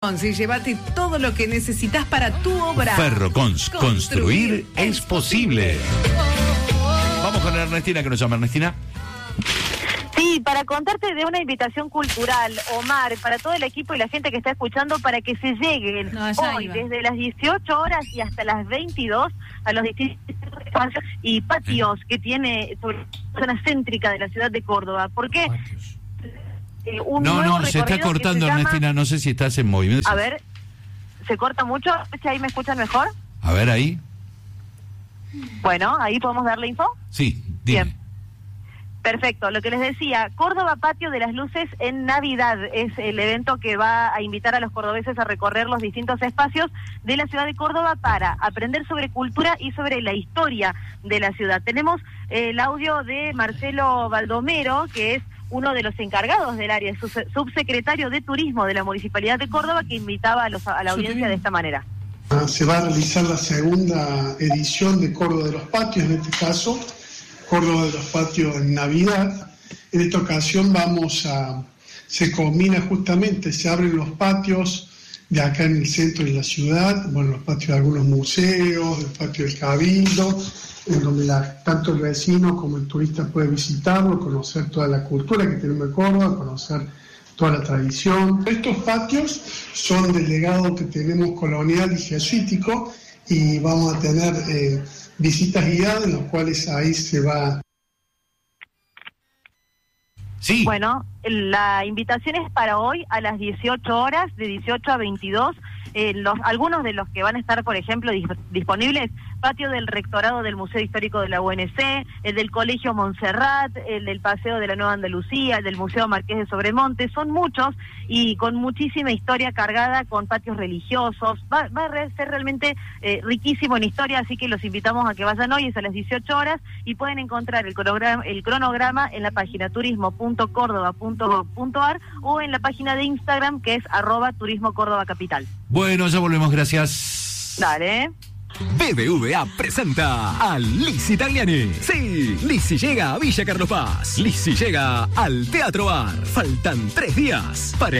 Y llévate todo lo que necesitas para tu obra. Ferrocons, construir es posible. Vamos con Ernestina, que nos llama. Ernestina. Sí, para contarte de una invitación cultural, Omar, para todo el equipo y la gente que está escuchando, para que se lleguen hoy desde las 18 horas y hasta las 22 a los distintos espacios y patios que tiene sobre la zona céntrica de la ciudad de Córdoba. ¿Por qué? No, se está cortando, Ernestina, no sé si estás en movimiento. A ver, ¿se corta mucho? ¿Ahí me escuchan mejor? A ver, ahí. Bueno, ¿ahí podemos darle info? Sí, dime. Bien. Perfecto, lo que les decía, Córdoba Patio de las Luces en Navidad es el evento que va a invitar a los cordobeses a recorrer los distintos espacios de la ciudad de Córdoba para aprender sobre cultura y sobre la historia de la ciudad. Tenemos el audio de Marcelo Baldomero, que es uno de los encargados del área, subsecretario de Turismo de la Municipalidad de Córdoba, que invitaba a la audiencia de esta manera. Se va a realizar la segunda edición de Córdoba de los Patios, en este caso, Córdoba de los Patios en Navidad. En esta ocasión se combina justamente, se abren los patios de acá en el centro de la ciudad, bueno, los patios de algunos museos, el patio del Cabildo, en donde tanto el vecino como el turista puede visitarlo, conocer toda la cultura que tenemos en Córdoba, conocer toda la tradición. Estos patios son del legado que tenemos colonial y jesuítico, y vamos a tener visitas guiadas en las cuales ahí se va. Sí. Bueno, la invitación es para hoy a las 18 horas, de 18 a 22. Algunos de los que van a estar, por ejemplo, disponibles: patio del Rectorado del Museo Histórico de la UNC, el del Colegio Montserrat, el del Paseo de la Nueva Andalucía, el del Museo Marqués de Sobremonte. Son muchos y con muchísima historia cargada, con patios religiosos. Va a ser realmente riquísimo en historia, así que los invitamos a que vayan hoy, es a las 18 horas, y pueden encontrar el cronograma en la página turismo.cordoba.gov.ar o en la página de Instagram, que es @turismocórdobacapital. Bueno, ya volvemos, gracias. Dale. BBVA presenta a Lizzy Tagliani. Sí, Lizzy llega a Villa Carlos Paz. Lizzy llega al Teatro Bar. Faltan 3 días para